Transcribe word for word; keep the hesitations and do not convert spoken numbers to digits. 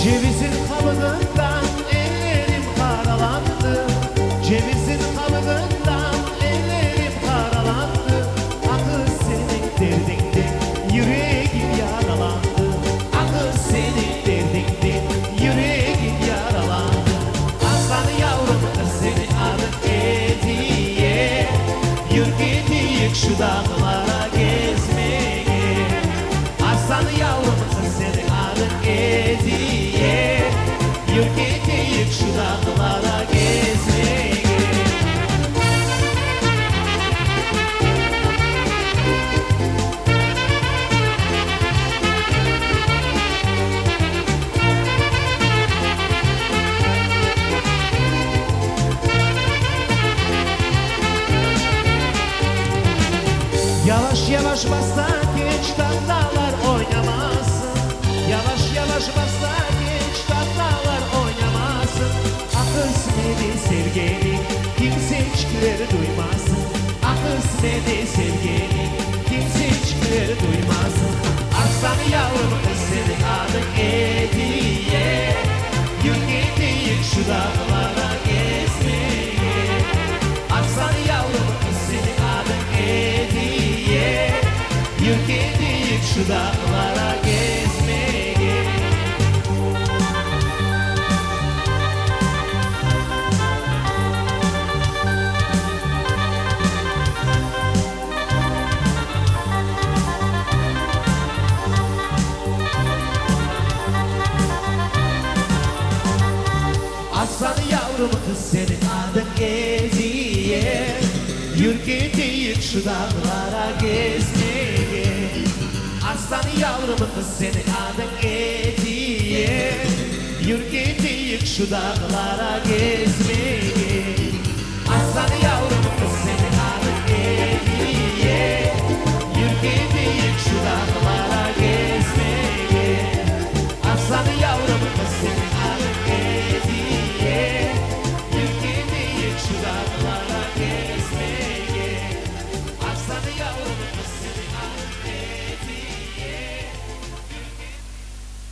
Cevizin kabuğundan ellerim karalandı. Cevizin kabuğundan ellerim karalandı. Akıl senin derdinde yüreğim yaralandı. Akıl senin derdinde yüreğim yaralandı. Aslan yavrum kız seni alıp hediye, yürü gidiyik şu dağlara gezmeye. Aslan yavrum kız seni alıp hediye, yürü gidiyik şu dağlara gezmeye. Yavaş yavaş basta geç tatlılar oynamasın. Yavaş yavaş basta geç tatlılar oynamasın. Akıl smedi sevgili kimse hiçbir duymasın. Akıl smedi sevgili kimse hiçbir duymasın. Aslan yavrum kız seni adı hediye, yürü gidiyik şu dağlara gezmeye. Aslan yavrum kız seni adı hediye, yürü gidiyik şu dağlara gezmeye. Aslan yavrum kız senin adın hediye, yürü gidiyik şu dağlara gezmeye. Aslan yavrum kız senin adın hediye, yürü gidiyik şu dağlara gezmeye.